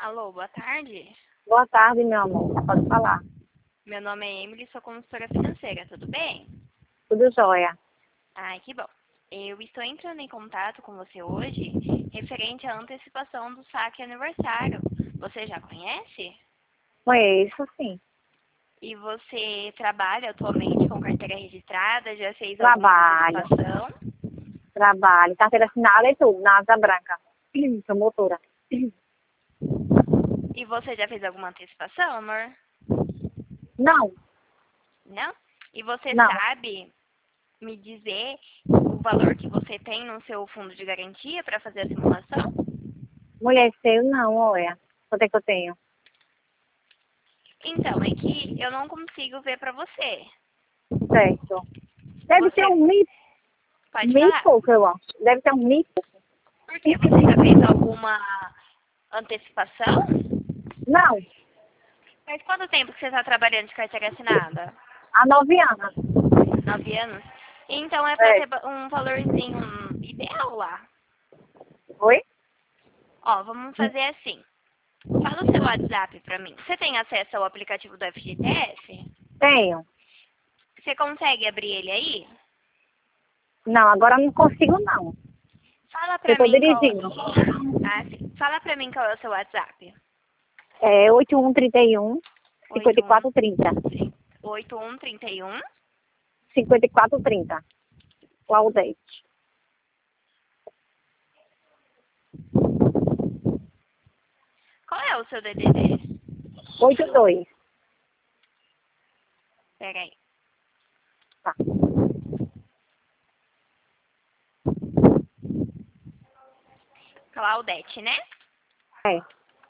Alô, boa tarde. Boa tarde, meu amor. Pode falar. Meu nome é Emily, sou consultora financeira, tudo bem? Tudo jóia. Ai, que bom. Eu estou entrando em contato com você hoje referente à antecipação do saque aniversário. Você já conhece? Conheço, sim. E você trabalha atualmente com carteira registrada? Já fez alguma Trabalho. antecipação? Trabalho. Carteira assinada e tudo, na Asa Branca. Promotora. E você já fez alguma antecipação, amor? Não, Não? E você não. sabe me dizer o valor que você tem no seu fundo de garantia para fazer a simulação? Mulher, seu não, olha. Quanto é que eu tenho? Então, é que eu não consigo ver para você. Certo. Deve ter Você pode mil e falar. pouco, eu acho. Deve ter um mil e pouco. Por quê? Você já fez alguma antecipação? Não, Faz quanto tempo que você está trabalhando de carteira assinada? há 9 anos. 9 anos? Então é para É. ter um valorzinho ideal lá. Oi? Ó, vamos fazer assim. Fala o seu WhatsApp para mim. Você tem acesso ao aplicativo do FGTS? Tenho. Você consegue abrir ele aí? Não, agora não consigo, não. Fala Eu pra tô mim dirigindo. sim. Fala pra mim qual é o seu WhatsApp. É 8131 81 5430. 8131. 5430. Claudete. Qual é o seu DDD? 82. Peraí. Tá. Claudete, né? É.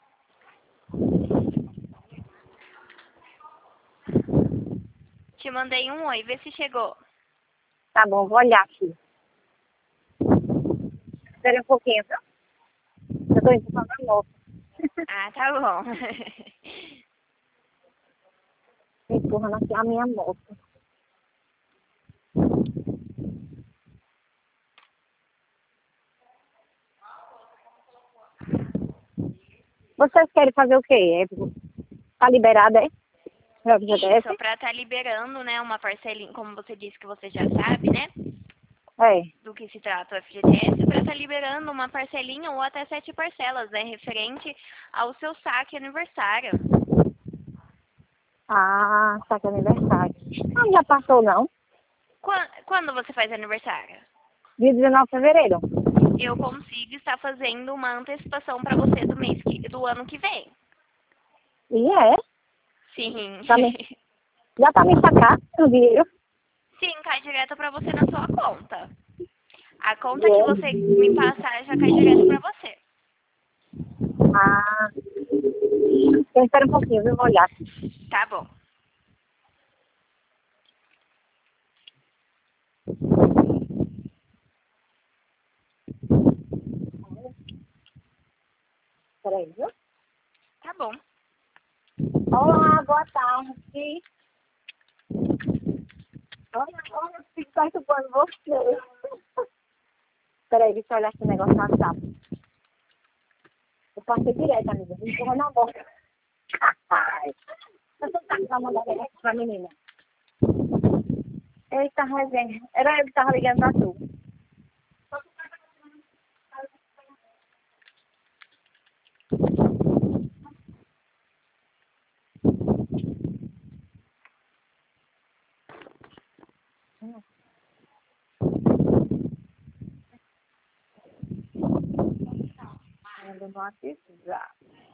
Te mandei um oi, vê se chegou. Tá bom, vou olhar aqui. Espera um pouquinho, tá? Eu tô indo pra moto. Ah, tá bom. Empurrando aqui a minha moto. Vocês querem fazer o quê? Tá liberado, é? É o Isso, FGTS? pra estar liberando, né, uma parcelinha, como você disse que você já sabe, né, É. do que se trata o FGTS, pra estar liberando uma parcelinha ou até 7 parcelas, né, referente ao seu saque aniversário. Ah, tá que é aniversário. Ah, já passou, não? Quando você faz aniversário? Dia 19 de fevereiro. Eu consigo estar fazendo uma antecipação para você do ano que vem. E é? Sim. Tá me, já tá me sacar o dinheiro? Sim, cai direto para você na sua conta. A conta que você É. me passar já cai direto para você. Ah. Então, espera um pouquinho, eu vou olhar. Tá bom. Peraí, viu? Tá bom. Olá, boa tarde. Olha, fico perturbando você. Peraí, deixa eu olhar esse negócio no WhatsApp. Eu passei direto, amiga. Me empurra na boca. Ai. Eu tô pra mandar pra menina. Eita, resenha. Era eu que tava ligando pra tu. Manda no WhatsApp.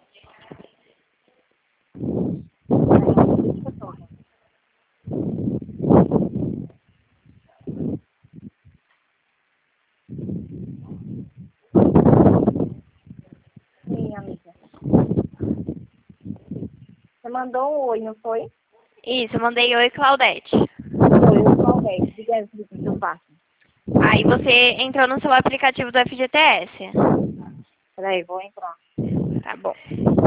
Sim, amiga. Você mandou um oi, não foi? Isso, mandei oi, Claudete. Foi, eu sou alguém. Diga o que eu faço. Aí você entrou no seu aplicativo do FGTS. Peraí, vou entrar. Tá bom.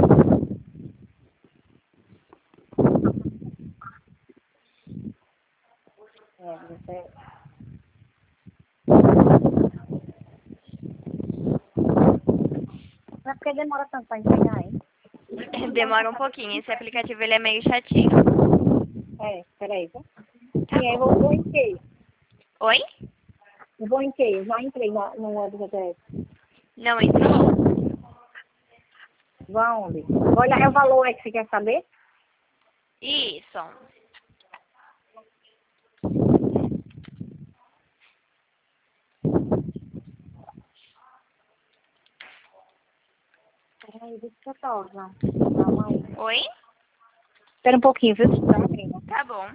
Você... Mas por que demora tanto pra entregar, hein? Demora um pouquinho. Esse aplicativo ele é meio chatinho. Peraí. Tá E aí, bom. vou em quê? Oi? Eu vou em quê? Eu já entrei no web GTS. Não entrou? Vou aonde? Olha, é o valor aí que você quer saber? Isso. Peraí, deixa eu tocar. Calma aí. Oi? Espera um pouquinho, viu? Tá abrindo. Tá bom.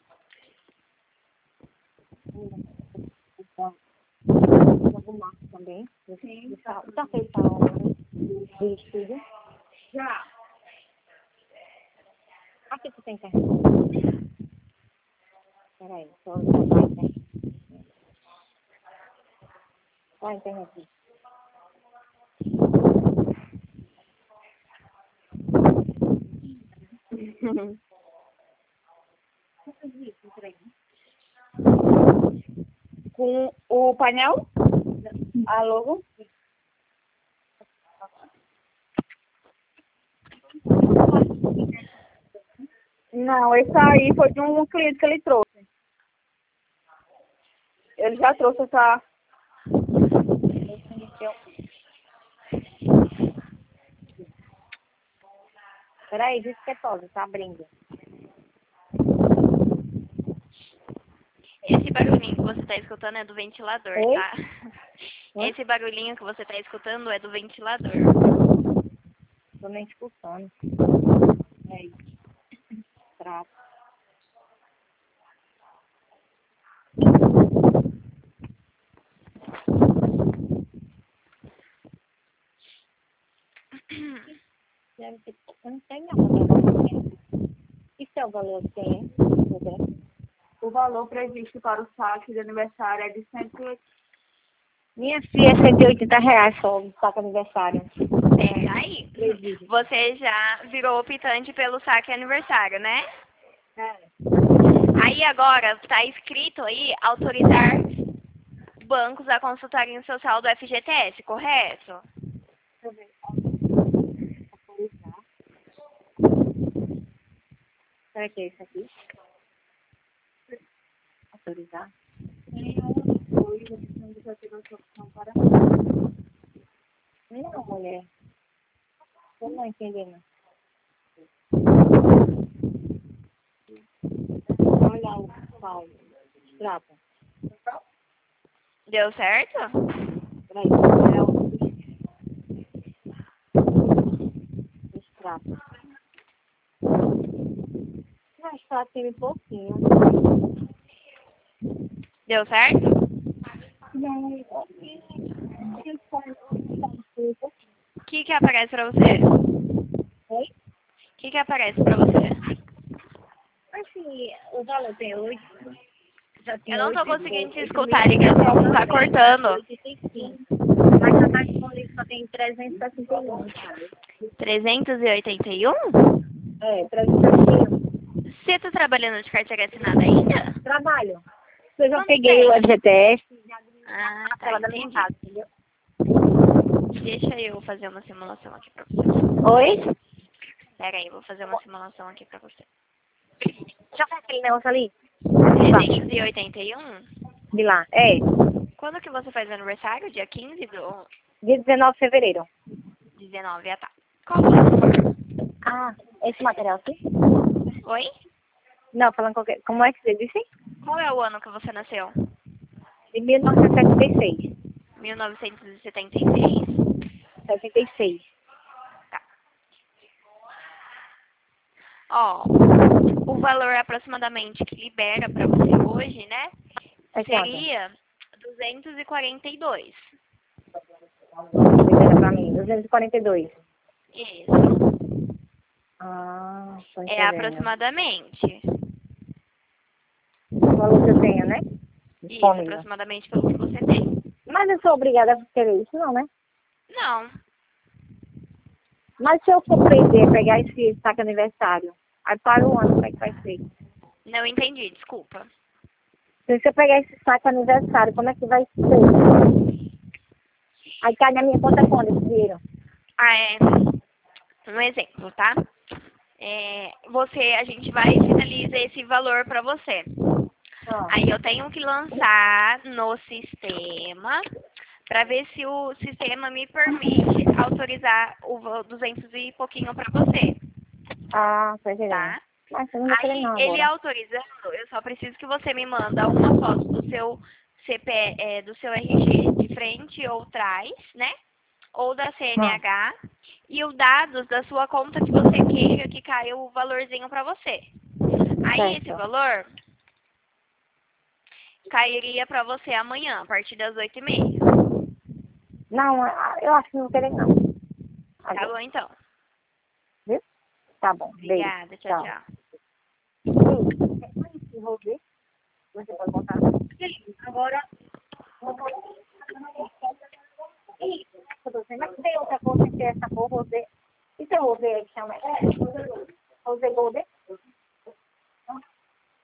Vou arrumar também. Sim. Já fez a hora do estúdio? Já. Aqui tu tem internet. Peraí, só botar a internet. Olha a internet. Com o painel? A logo? Não, esse aí foi de um cliente que ele trouxe. Ele já trouxe essa... Peraí, diz que é todo, tá abrindo. Esse barulhinho que você tá escutando é do ventilador, Oi? tá? Oi? Esse barulhinho que você tá escutando é do ventilador. Tô nem escutando. É isso. Trato. Deve ter... Eu não sei não. Isso é o valor que tem, O valor previsto para o saque de aniversário é de 180. Minha filha, é R$ 180 só o saco aniversário. Pega aí. Previsto. Você já virou optante pelo saque aniversário, né? É. Aí agora tá escrito aí autorizar bancos a consultarem o seu saldo FGTS, correto? Deixa eu ver. Autorizar. Será que é isso aqui? Autorizar? Tem uma coisa que você já teve essa opção para... Não, mulher. Eu não entendi, não. Olha o saldo. Extrato. Deu certo? Peraí, olha o extrato. Não, extrato tem um pouquinho. Deu certo? Não, O que aparece pra você? oi? O que aparece pra você? Assim, o valor tem 8. Já Eu tinha não tô 8, conseguindo te escutar, a ligação tá cortando. 85. Mas já tá disponível, só tem 361. 381? É, 361. Você tá trabalhando de carteira assinada ainda? Trabalho. Eu já Quanto peguei o tempo? FGTS, Ah, tá, tela da minha entendi. casa, entendeu? Deixa eu fazer uma simulação aqui pra você. Oi? Pera aí, eu vou fazer uma simulação aqui pra você. Já faz aquele negócio ali? 381? De lá. É. Quando que você faz aniversário? Dia 15 do Dia 19 de fevereiro. 19, ah tá. Qual o ano? Ah, esse material aqui? Oi? Não, falando qualquer... Como é que você disse? Qual é o ano que você nasceu? De 1976. 1976? 76. Tá. Ó, o valor aproximadamente que libera pra você hoje, né? É quanto? Seria 242. Libera pra mim. 242. Isso. Ah, tô É entendendo. aproximadamente. O valor que eu tenho, né? Isso, Disponível. aproximadamente pelo que você tem. Mas eu sou obrigada a querer isso, não, né? Não. Mas se eu for prender, pegar esse saco aniversário, aí para o ano, como é que vai ser? Não entendi, desculpa. Se eu pegar esse saco aniversário, como é que vai ser? Aí cai na minha conta quando esse dinheiro? Ah, é. Um exemplo, tá? A gente vai e finaliza esse valor para você. Aí eu tenho que lançar no sistema para ver se o sistema me permite autorizar o 200 e pouquinho para você, Ah, tô entendendo. tá? Mas eu não vou querer Aí, não ele agora. autorizando, eu só preciso que você me manda uma foto do seu do seu RG de frente ou trás, né? Ou da CNH e os dados da sua conta que você queira que caia o valorzinho para você. Aí esse Certo. valor cairia para você amanhã, a partir das 8h30. Não, eu acho que não vou querer não. Tá Agora, bom, então. viu? Tá bom. Beijo. Obrigada. Tchau, tchau. Vou ver. Você pode voltar. Agora, mas tem outra cor sem ser essa cor, rosé. E se eu rosé aí que chama? Rosé golden?